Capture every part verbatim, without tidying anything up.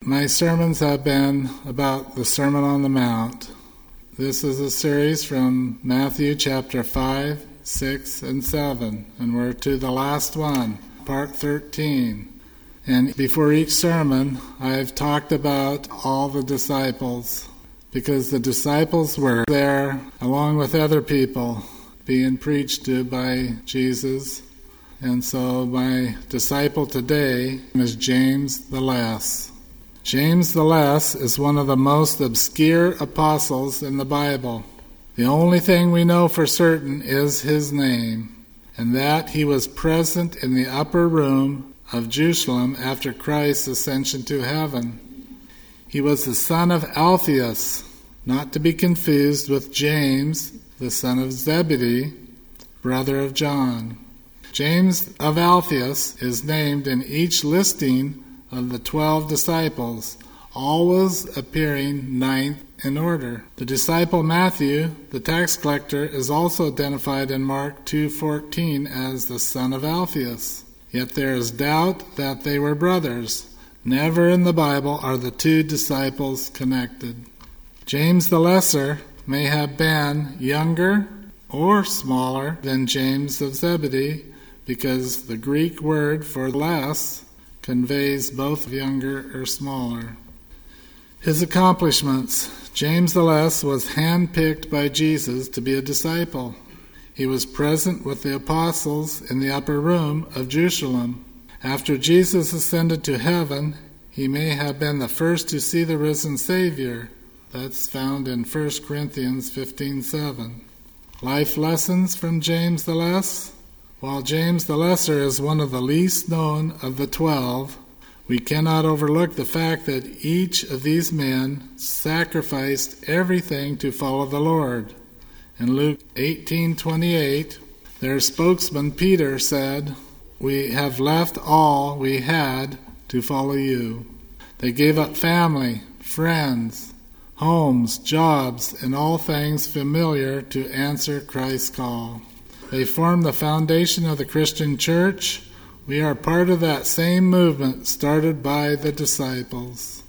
my sermons have been about the Sermon on the Mount. This is a series from Matthew chapter five, six, and seven, and we're to the last one, part thirteen. And before each sermon, I've talked about all the disciples, because the disciples were there along with other people being preached to by Jesus. And so my disciple today is James the Less. James the Less is one of the most obscure apostles in the Bible. The only thing we know for certain is his name, and that he was present in the upper room of Jerusalem after Christ's ascension to heaven. He was the son of Alphaeus, not to be confused with James, the son of Zebedee, brother of John. James of Alphaeus is named in each listing of the twelve disciples, always appearing ninth in order. The disciple Matthew, the tax collector, is also identified in Mark two fourteen as the son of Alphaeus. Yet there is doubt that they were brothers. Never in the Bible are the two disciples connected. James the Lesser may have been younger or smaller than James of Zebedee, because the Greek word for less conveys both younger or smaller. His accomplishments. James the Less was handpicked by Jesus to be a disciple. He was present with the apostles in the upper room of Jerusalem. After Jesus ascended to heaven, he may have been the first to see the risen Savior. That's found in First Corinthians fifteen seven. Life lessons from James the Less. While James the Lesser is one of the least known of the twelve, we cannot overlook the fact that each of these men sacrificed everything to follow the Lord. In Luke eighteen twenty-eight, their spokesman Peter said, "We have left all we had to follow you." They gave up family, friends, homes, jobs, and all things familiar to answer Christ's call. They formed the foundation of the Christian church. We are part of that same movement started by the disciples.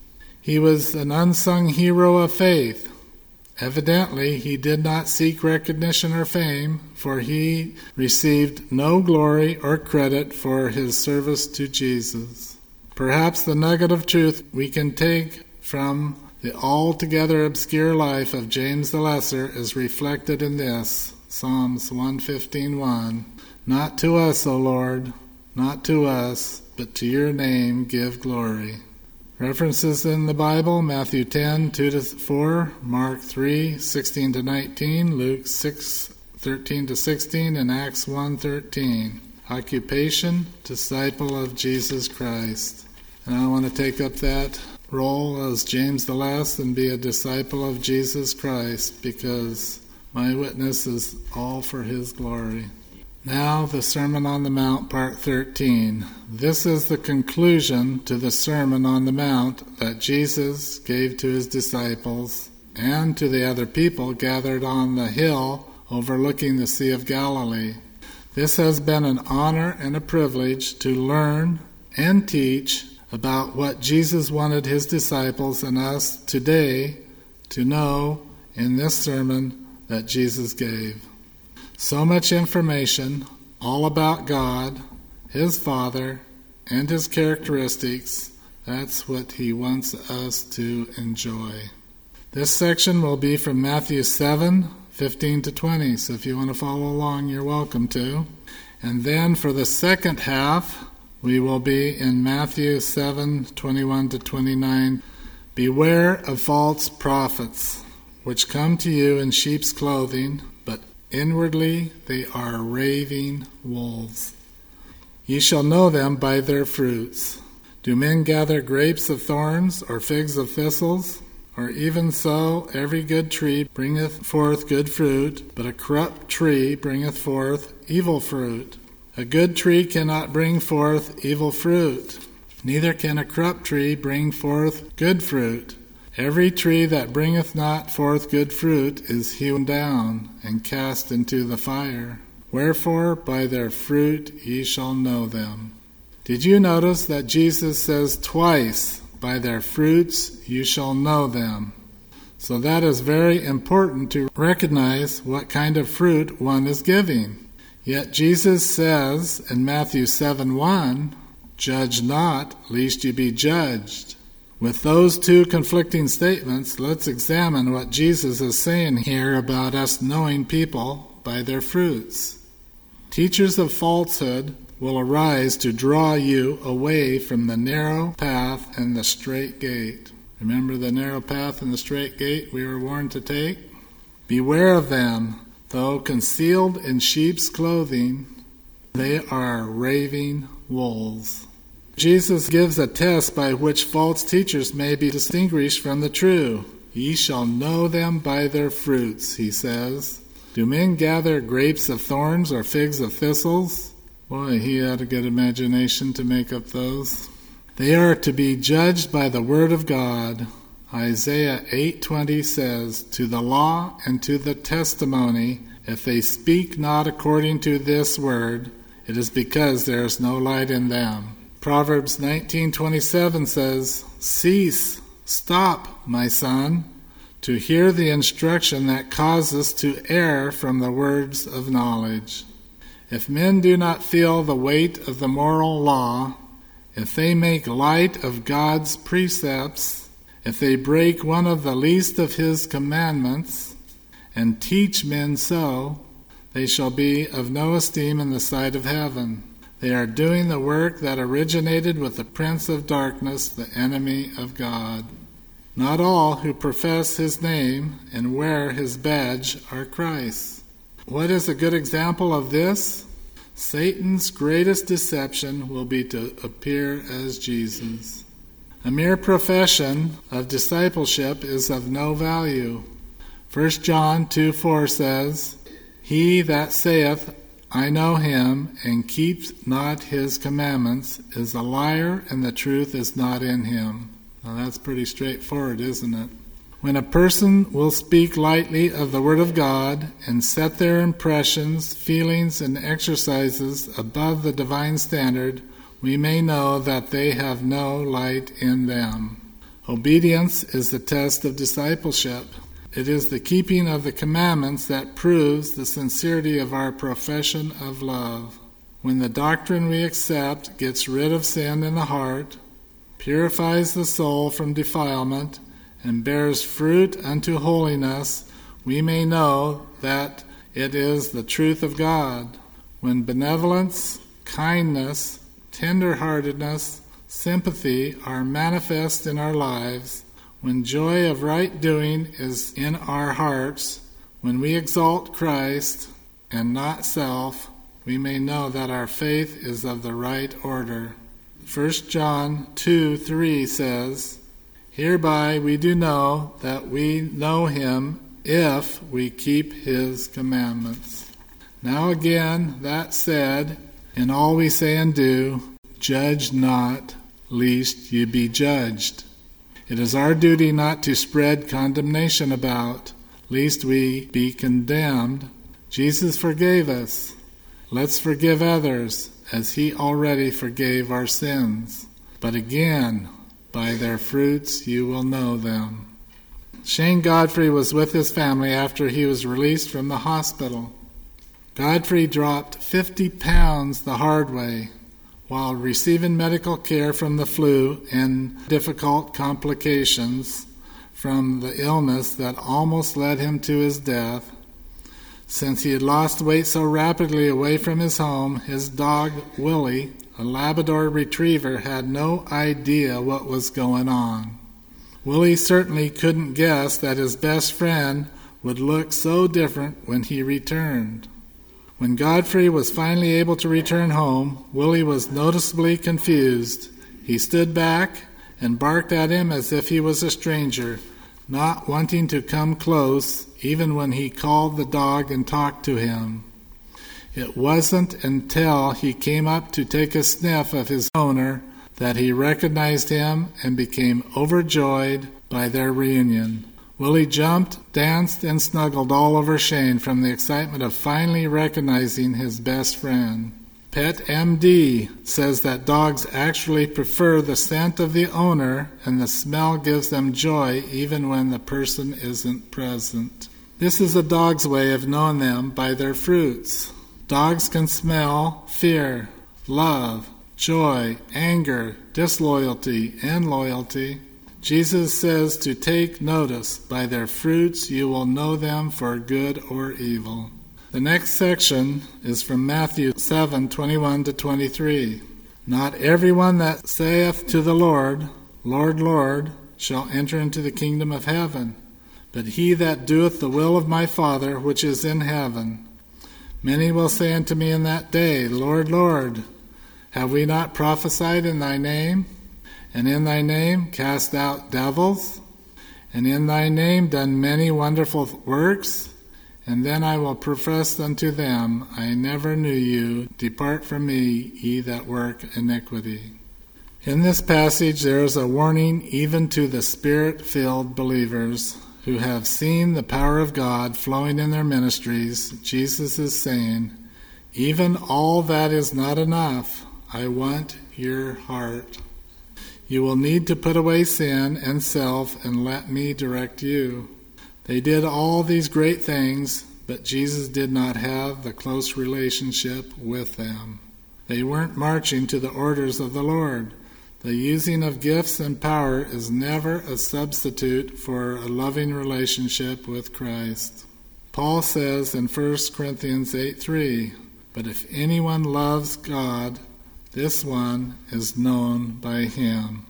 He was an unsung hero of faith. Evidently, he did not seek recognition or fame, for he received no glory or credit for his service to Jesus. Perhaps the nugget of truth we can take from the altogether obscure life of James the Lesser is reflected in this, Psalms one fifteen one. Not to us, O Lord, not to us, but to your name give glory. References in the Bible, Matthew ten two to four, Mark three sixteen to nineteen, Luke six thirteen to sixteen, and Acts one thirteen. Occupation, disciple of Jesus Christ. And I want to take up that role as James the Less and be a disciple of Jesus Christ, because my witness is all for his glory. Now the Sermon on the Mount, part thirteen. This is the conclusion to the Sermon on the Mount that Jesus gave to his disciples and to the other people gathered on the hill overlooking the Sea of Galilee. This has been an honor and a privilege to learn and teach about what Jesus wanted his disciples and us today to know in this sermon that Jesus gave. So much information, all about God, his Father, and his characteristics. That's what he wants us to enjoy. This section will be from Matthew seven fifteen to twenty, so if you want to follow along, you're welcome to. And then for the second half, we will be in Matthew seven twenty-one to twenty-nine. Beware of false prophets, which come to you in sheep's clothing, but inwardly they are raving wolves. Ye shall know them by their fruits. Do men gather grapes of thorns, or figs of thistles? Or even so, every good tree bringeth forth good fruit, but a corrupt tree bringeth forth evil fruit. A good tree cannot bring forth evil fruit, neither can a corrupt tree bring forth good fruit. Every tree that bringeth not forth good fruit is hewn down and cast into the fire. Wherefore, by their fruit ye shall know them. Did you notice that Jesus says twice By their fruits you shall know them. So that is very important to recognize what kind of fruit one is giving. Yet Jesus says in Matthew seven one, "Judge not, lest you be judged." With those two conflicting statements, let's examine what Jesus is saying here about us knowing people by their fruits. Teachers of falsehood will arise to draw you away from the narrow path and the straight gate. Remember the narrow path and the straight gate we were warned to take? Beware of them, though concealed in sheep's clothing, they are raving wolves. Jesus gives a test by which false teachers may be distinguished from the true. Ye shall know them by their fruits, he says. Do men gather grapes of thorns or figs of thistles? Boy, he had a good imagination to make up those. They are to be judged by the word of God. Isaiah eight twenty says, "To the law and to the testimony, if they speak not according to this word, it is because there is no light in them." Proverbs nineteen twenty-seven says, "Cease, stop, my son, to hear the instruction that causes to err from the words of knowledge." If men do not feel the weight of the moral law, if they make light of God's precepts, if they break one of the least of his commandments, and teach men so, they shall be of no esteem in the sight of heaven. They are doing the work that originated with the prince of darkness, the enemy of God. Not all who profess his name and wear his badge are Christ's. What is a good example of this? Satan's greatest deception will be to appear as Jesus. A mere profession of discipleship is of no value. First John two four says, "He that saith, I know him, and keeps not his commandments, is a liar, and the truth is not in him." Now that's pretty straightforward, isn't it? When a person will speak lightly of the Word of God and set their impressions, feelings, and exercises above the divine standard, we may know that they have no light in them. Obedience is the test of discipleship. It is the keeping of the commandments that proves the sincerity of our profession of love. When the doctrine we accept gets rid of sin in the heart, purifies the soul from defilement, and bears fruit unto holiness, we may know that it is the truth of God. When benevolence, kindness, tender-heartedness, sympathy are manifest in our lives, when joy of right doing is in our hearts, when we exalt Christ and not self, we may know that our faith is of the right order. First John two three says, "Hereby we do know that we know him if we keep his commandments." Now again, that said, in all we say and do, judge not, lest ye be judged. It is our duty not to spread condemnation about, lest we be condemned. Jesus forgave us. Let's forgive others, as he already forgave our sins. But again, by their fruits you will know them. Shane Godfrey was with his family after he was released from the hospital. Godfrey dropped fifty pounds the hard way while receiving medical care from the flu and difficult complications from the illness that almost led him to his death. Since he had lost weight so rapidly away from his home, his dog, Willie, a Labrador retriever, had no idea what was going on. Willie certainly couldn't guess that his best friend would look so different when he returned. When Godfrey was finally able to return home, Willie was noticeably confused. He stood back and barked at him as if he was a stranger, not wanting to come close even when he called the dog and talked to him. It wasn't until he came up to take a sniff of his owner that he recognized him and became overjoyed by their reunion. Willie jumped, danced, and snuggled all over Shane from the excitement of finally recognizing his best friend. Pet M D says that dogs actually prefer the scent of the owner, and the smell gives them joy even when the person isn't present. This is a dog's way of knowing them by their fruits. Dogs can smell fear, love, joy, anger, disloyalty, and loyalty. Jesus says to take notice. By their fruits you will know them for good or evil. The next section is from Matthew seven, twenty-one to twenty-three. Not everyone that saith to the Lord, Lord, Lord, shall enter into the kingdom of heaven, but he that doeth the will of my Father which is in heaven. Many will say unto me in that day, Lord, Lord, have we not prophesied in thy name? And in thy name cast out devils? And in thy name done many wonderful works? And then I will profess unto them, I never knew you. Depart from me, ye that work iniquity. In this passage there is a warning even to the Spirit-filled believers who have seen the power of God flowing in their ministries. Jesus is saying, even all that is not enough. I want your heart. You will need to put away sin and self and let me direct you. They did all these great things, but Jesus did not have the close relationship with them. They weren't marching to the orders of the Lord. The using of gifts and power is never a substitute for a loving relationship with Christ. Paul says in First Corinthians eight three, but if anyone loves God, this one is known by him.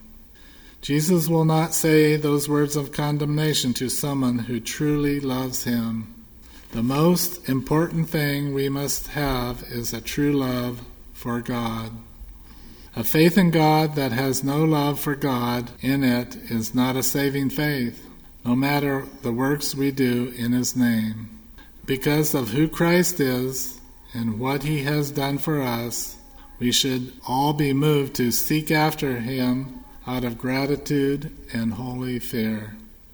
Jesus will not say those words of condemnation to someone who truly loves him. The most important thing we must have is a true love for God. A faith in God that has no love for God in it is not a saving faith, no matter the works we do in his name. Because of who Christ is and what he has done for us, we should all be moved to seek after him out of gratitude and holy fear.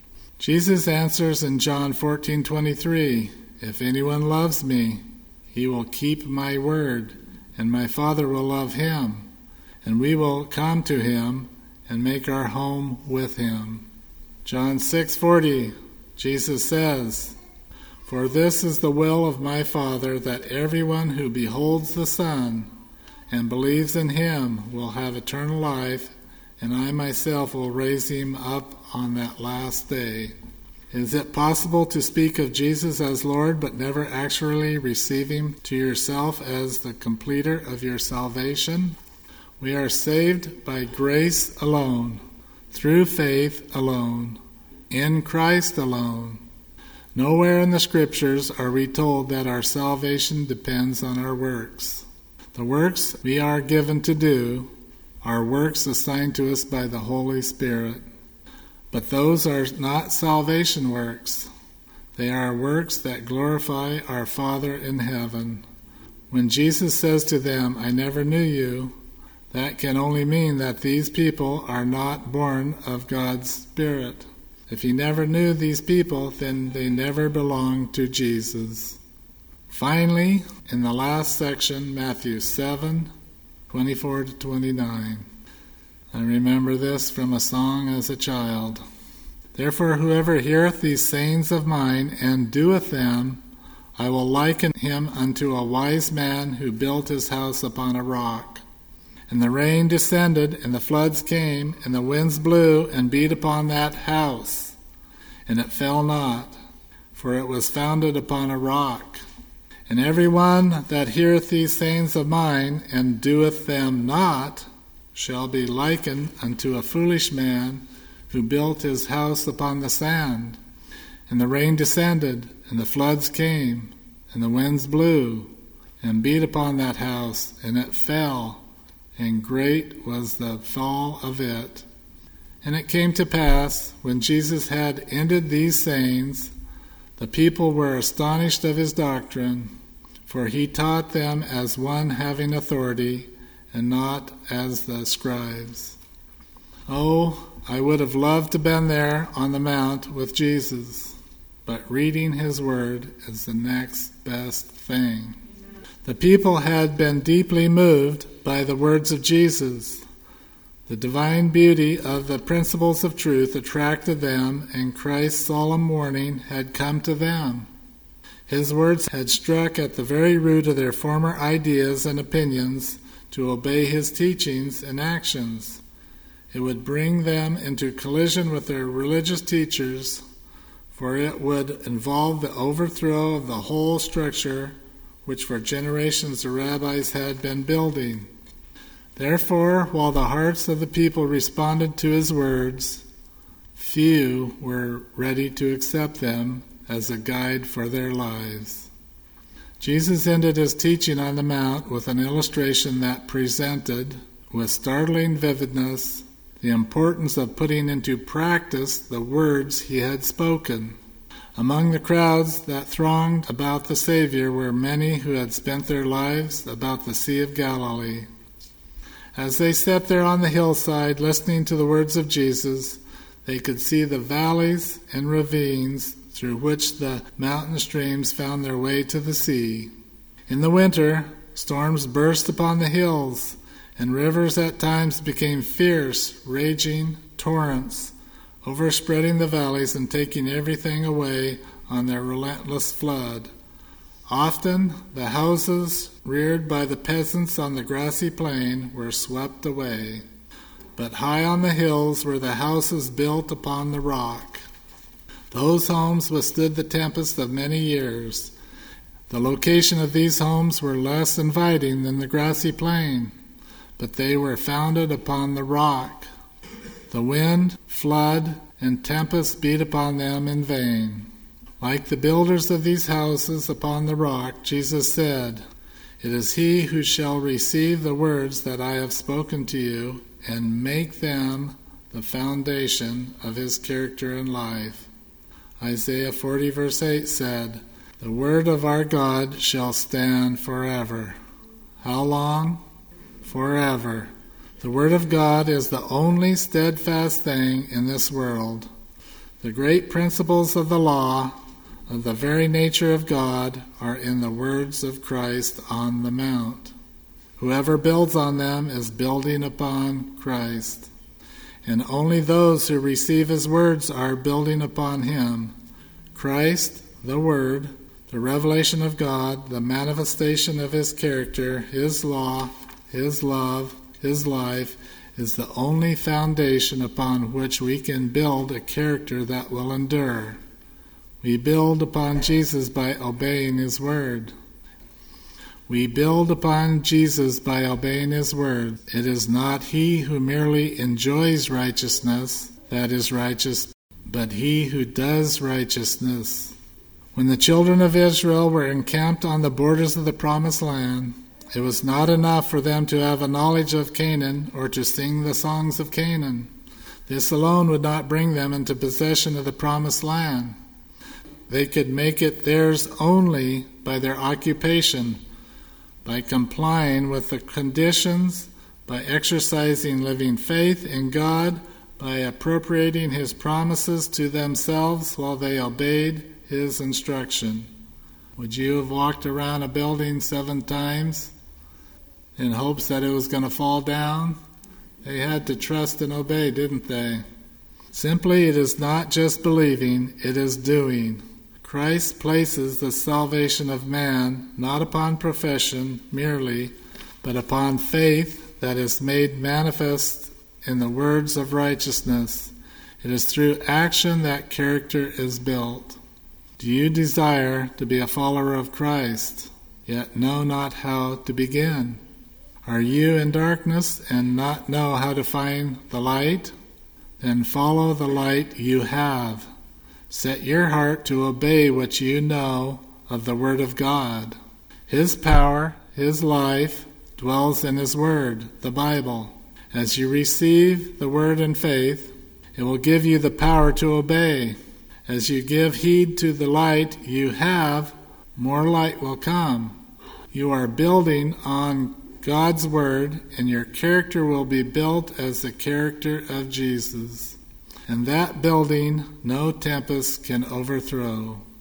Jesus answers in John fourteen twenty-three, if anyone loves me, he will keep my word, and my Father will love him, and we will come to him and make our home with him. John six forty, Jesus says, for this is the will of my Father, that everyone who beholds the Son and believes in him will have eternal life, and I myself will raise him up on that last day. Is it possible to speak of Jesus as Lord but never actually receive him to yourself as the completer of your salvation? We are saved by grace alone, through faith alone, in Christ alone. Nowhere in the Scriptures are we told that our salvation depends on our works. The works we are given to do are works assigned to us by the Holy Spirit. But those are not salvation works. They are works that glorify our Father in heaven. When Jesus says to them, I never knew you, that can only mean that these people are not born of God's Spirit. If he never knew these people, then they never belonged to Jesus. Finally, in the last section, Matthew seven, twenty-four to twenty-nine. I remember this from a song as a child. Therefore, whoever heareth these sayings of mine and doeth them, I will liken him unto a wise man who built his house upon a rock. And the rain descended, and the floods came, and the winds blew and beat upon that house. And it fell not, for it was founded upon a rock. And every one that heareth these sayings of mine, and doeth them not, shall be likened unto a foolish man who built his house upon the sand. And the rain descended, and the floods came, and the winds blew, and beat upon that house, and it fell, and great was the fall of it. And it came to pass, when Jesus had ended these sayings, the people were astonished of his doctrine, for he taught them as one having authority, and not as the scribes. Oh, I would have loved to have been there on the mount with Jesus, but reading his word is the next best thing. The people had been deeply moved by the words of Jesus. The divine beauty of the principles of truth attracted them, and Christ's solemn warning had come to them. His words had struck at the very root of their former ideas and opinions to obey his teachings and actions. It would bring them into collision with their religious teachers, for it would involve the overthrow of the whole structure which for generations the rabbis had been building. Therefore, while the hearts of the people responded to his words, few were ready to accept them as a guide for their lives. Jesus ended his teaching on the Mount with an illustration that presented, with startling vividness, the importance of putting into practice the words he had spoken. Among the crowds that thronged about the Savior were many who had spent their lives about the Sea of Galilee. As they sat there on the hillside listening to the words of Jesus, they could see the valleys and ravines through which the mountain streams found their way to the sea. In the winter, storms burst upon the hills, and rivers at times became fierce, raging torrents, overspreading the valleys and taking everything away on their relentless flood. Often the houses reared by the peasants on the grassy plain were swept away, but high on the hills were the houses built upon the rock. Those homes withstood the tempest of many years. The location of these homes were less inviting than the grassy plain, but they were founded upon the rock. The wind, flood, and tempest beat upon them in vain. Like the builders of these houses upon the rock, Jesus said, "It is he who shall receive the words that I have spoken to you and make them the foundation of his character and life." Isaiah forty verse eight said, "The word of our God shall stand forever." How long? Forever. The Word of God is the only steadfast thing in this world. The great principles of the law, of the very nature of God, are in the words of Christ on the Mount. Whoever builds on them is building upon Christ. And only those who receive his words are building upon him. Christ, the Word, the revelation of God, the manifestation of his character, his law, his love, his life, is the only foundation upon which we can build a character that will endure. We build upon Jesus by obeying his word. We build upon Jesus by obeying his word. It is not he who merely enjoys righteousness that is righteous, but he who does righteousness. When the children of Israel were encamped on the borders of the promised land, it was not enough for them to have a knowledge of Canaan or to sing the songs of Canaan. This alone would not bring them into possession of the promised land. They could make it theirs only by their occupation, by complying with the conditions, by exercising living faith in God, by appropriating his promises to themselves while they obeyed his instruction. Would you have walked around a building seven times in hopes that it was going to fall down? They had to trust and obey, didn't they? Simply, it is not just believing, it is doing. Christ places the salvation of man not upon profession merely, but upon faith that is made manifest in the words of righteousness. It is through action that character is built. Do you desire to be a follower of Christ, yet know not how to begin? Are you in darkness and not know how to find the light? Then follow the light you have. Set your heart to obey what you know of the Word of God. His power, his life, dwells in his Word, the Bible. As you receive the Word in faith, it will give you the power to obey. As you give heed to the light you have, more light will come. You are building on God's Word, and your character will be built as the character of Jesus. And that building no tempest can overthrow.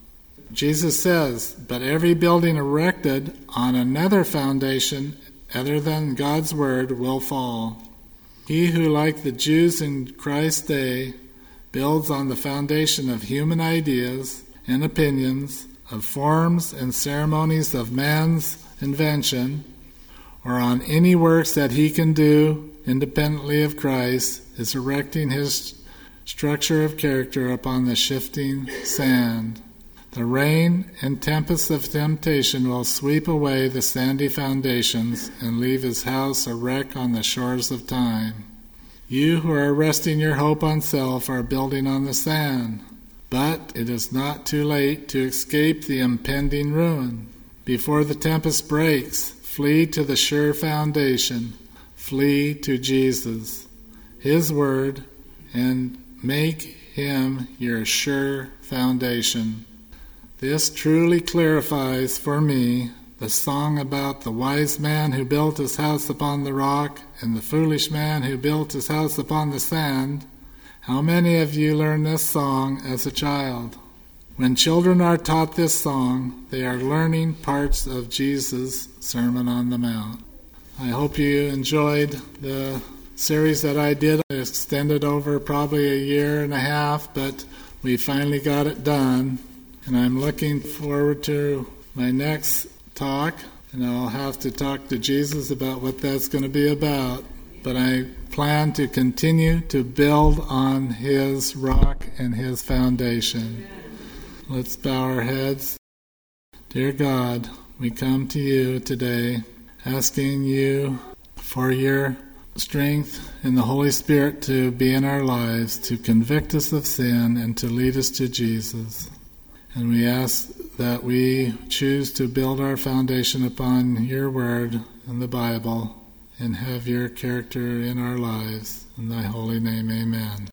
Jesus says, "But every building erected on another foundation other than God's word will fall. He who, like the Jews in Christ's day, builds on the foundation of human ideas and opinions, of forms and ceremonies of man's invention, or on any works that he can do independently of Christ, is erecting his structure of character upon the shifting sand. The rain and tempest of temptation will sweep away the sandy foundations and leave his house a wreck on the shores of time. You who are resting your hope on self are building on the sand, but it is not too late to escape the impending ruin. Before the tempest breaks, flee to the sure foundation. Flee to Jesus, his word, and make him your sure foundation. This truly clarifies for me the song about the wise man who built his house upon the rock and the foolish man who built his house upon the sand. How many of you learned this song as a child? When children are taught this song, they are learning parts of Jesus' Sermon on the Mount. I hope you enjoyed the series that I did. It extended over probably a year and a half, but we finally got it done. And I'm looking forward to my next talk, and I'll have to talk to Jesus about what that's going to be about. But I plan to continue to build on his rock and his foundation. Let's bow our heads. Dear God, we come to you today asking you for your strength and the Holy Spirit to be in our lives, to convict us of sin and to lead us to Jesus. And we ask that we choose to build our foundation upon your word and the Bible and have your character in our lives. In thy holy name, amen.